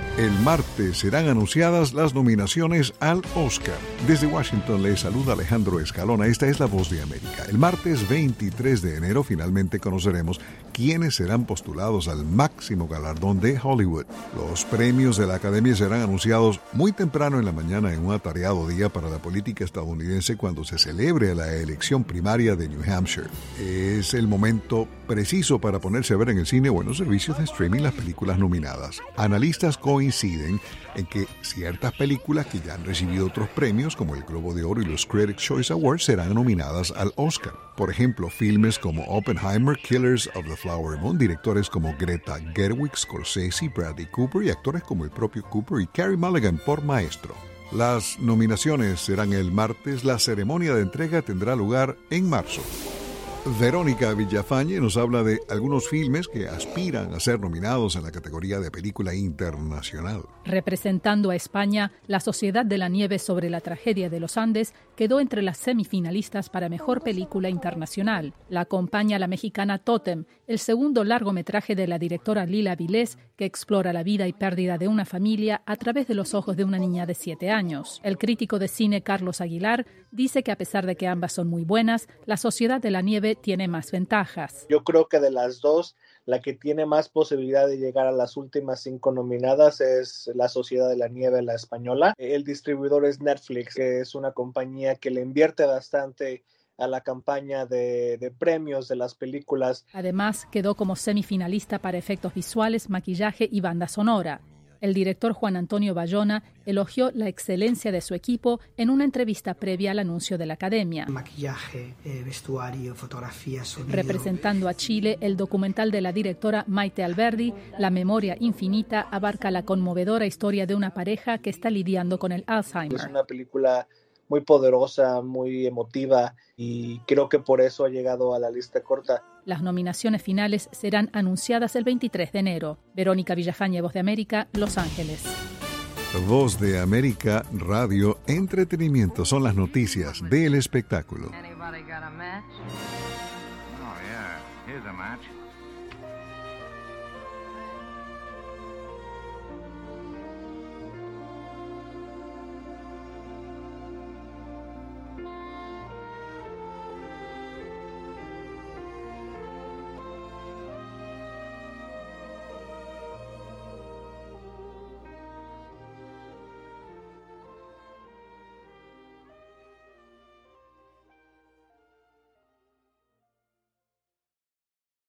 El martes serán anunciadas las nominaciones al Oscar. Desde Washington les saluda Alejandro Escalona. Esta es La Voz de América. El martes 23 de enero finalmente conoceremos quiénes serán postulados al máximo galardón de Hollywood. Los premios de la Academia serán anunciados muy temprano en la mañana en un atareado día para la política estadounidense cuando se celebre la elección primaria de New Hampshire. Es el momento preciso para ponerse a ver en el cine o en los servicios de streaming las películas nominadas. Analistas coinciden en que ciertas películas que ya han recibido otros premios, como el Globo de Oro y los Critics' Choice Awards, serán nominadas al Oscar. Por ejemplo, filmes como Oppenheimer, Killers of the Flower Moon, directores como Greta Gerwig, Scorsese, Bradley Cooper y actores como el propio Cooper y Carey Mulligan por Maestro. Las nominaciones serán el martes, la ceremonia de entrega tendrá lugar en marzo. Verónica Villafañe nos habla de algunos filmes que aspiran a ser nominados en la categoría de película internacional. Representando a España, La Sociedad de la Nieve sobre la tragedia de los Andes quedó entre las semifinalistas para Mejor Película Internacional. La acompaña la mexicana Totem, el segundo largometraje de la directora Lila Vilés, que explora la vida y pérdida de una familia a través de los ojos de una niña de 7 años. El crítico de cine Carlos Aguilar dice que a pesar de que ambas son muy buenas, La Sociedad de la Nieve tiene más ventajas. Yo creo que de las dos, la que tiene más posibilidad de llegar a las últimas 5 nominadas es La Sociedad de la Nieve, la española. El distribuidor es Netflix, que es una compañía que le invierte bastante a la campaña de premios de las películas. Además, quedó como semifinalista para efectos visuales, maquillaje y banda sonora. El director Juan Antonio Bayona elogió la excelencia de su equipo en una entrevista previa al anuncio de la Academia. Maquillaje, vestuario, fotografía, sonido. Representando a Chile, el documental de la directora Maite Alberdi, La Memoria Infinita, abarca la conmovedora historia de una pareja que está lidiando con el Alzheimer. Es una película muy poderosa, muy emotiva y creo que por eso ha llegado a la lista corta. Las nominaciones finales serán anunciadas el 23 de enero. Verónica Villafañe, Voz de América, Los Ángeles. Voz de América, Radio, Entretenimiento son las noticias del espectáculo. Anybody got a match? Oh, yeah. Here's a match.